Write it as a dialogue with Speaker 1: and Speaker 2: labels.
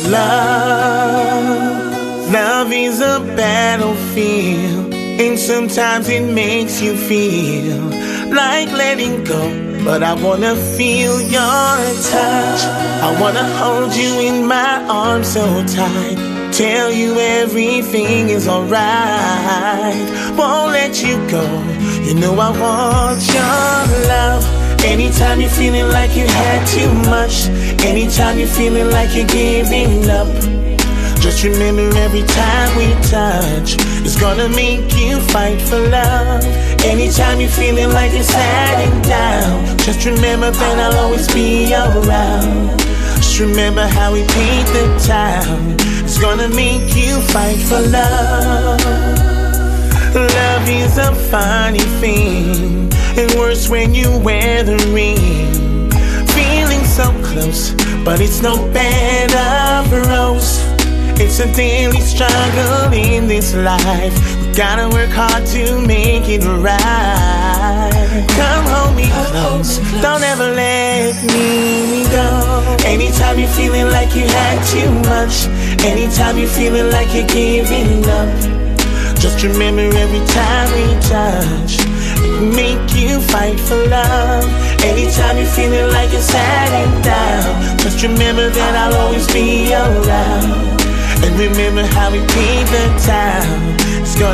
Speaker 1: Love is a battlefield, and sometimes it makes you feel like letting go. But I wanna feel your touch. I wanna hold you in my arms so tight. Tell you everything is alright. Won't let you go. You know I want your love. Anytime you're feeling like you had too much, anytime you're feeling like you're giving up, just remember every time we touch, it's gonna make you fight for love. Anytime you're feeling like you're sad and down, just remember that I'll always be around. Just remember how we paint the town, it's gonna make you fight for love. Love is a funny thing, and worse when you wear the ring. Feeling so close, but it's no bed of rose. It's a daily struggle in this life. We gotta work hard to make it right. Come hold me close, don't ever let me go. Anytime you're feeling like you had too much, anytime you're feeling like you're giving up, just remember every time we touch, it make you fight for love. Anytime you're feeling like you're sad and down, just remember that I'll always be around. And remember how we paint the town, it's gonna